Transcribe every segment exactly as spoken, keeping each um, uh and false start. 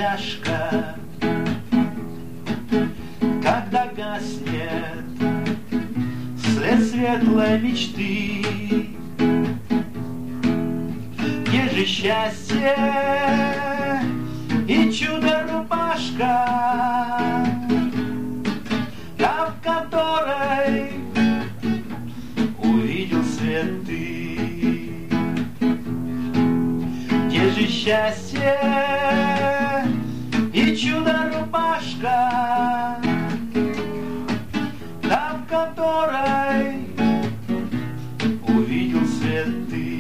тяжко, когда гаснет след светлой мечты. Где же счастье и чудо-рубашка, там, в которой увидел свет ты? Где же счастье и чудо-рубашка, там, в которой увидел свет ты?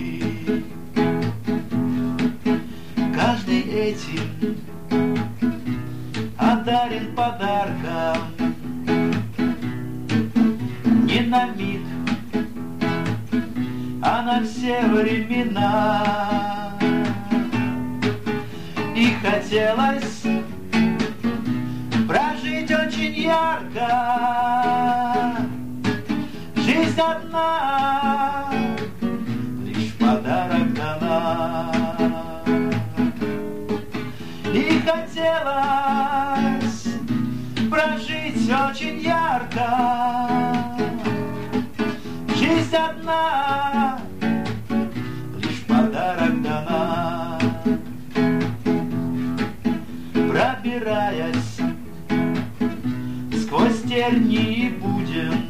Каждый этим одарен подарком, не на миг, а на все времена. И хотелось прожить очень ярко. Жизнь одна, лишь подарок дана. И хотелось прожить очень ярко. Жизнь одна, лишь подарок дана. Пробираясь сквозь тернии и будем,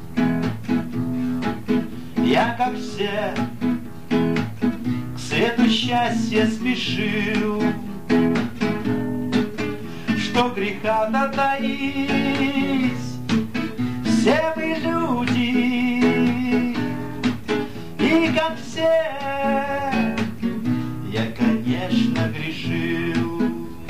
я, как все, к свету счастья спешил. Что греха-то таить, все мы люди, и как все я, конечно, грешил.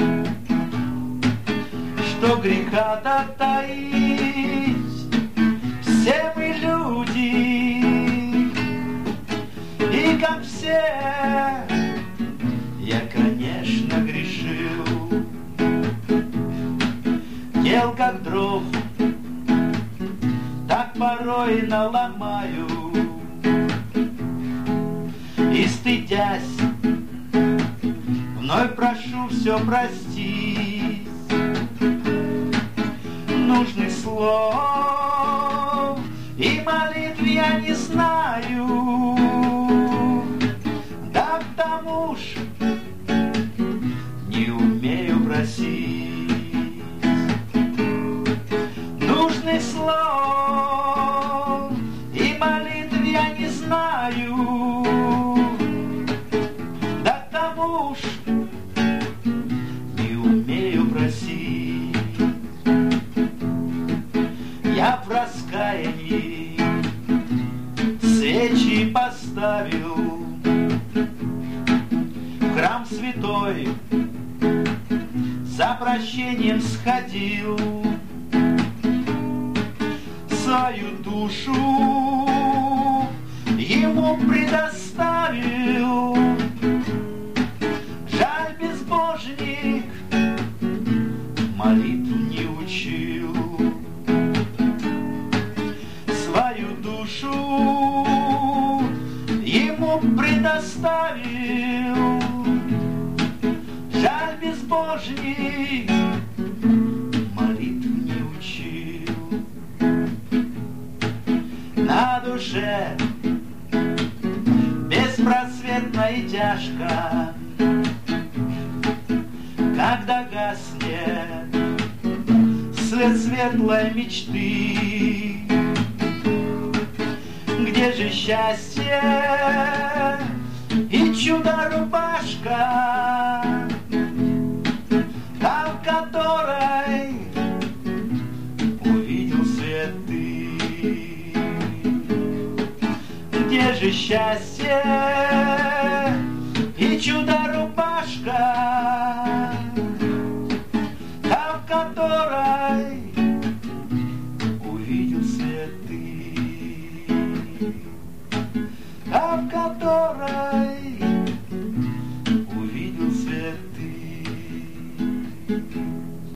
Что греха-то таить, все мы люди, и как все я, конечно, грешил. Дел как дров, так порой наломаю, и стыдясь, вновь прошу все простить. Нужных слов и молитв я не знаю, да к тому ж не умею просить. Нужных слов и молитв я не знаю, да к тому ж не умею просить. Я в раскаянии свечи поставил, в храм святой за прощением сходил, свою душу ему предоставил. Жаль, безбожник молитву не учил. Свою душу ему предоставил. Жаль, безбожник молитву не учил. На душе беспросветно и тяжко, когда гаснет след светлой мечты. Где же счастье и чудо-рубашка, там, в которой увидел свет ты? Где же счастье и чудо-рубашка, там, в которой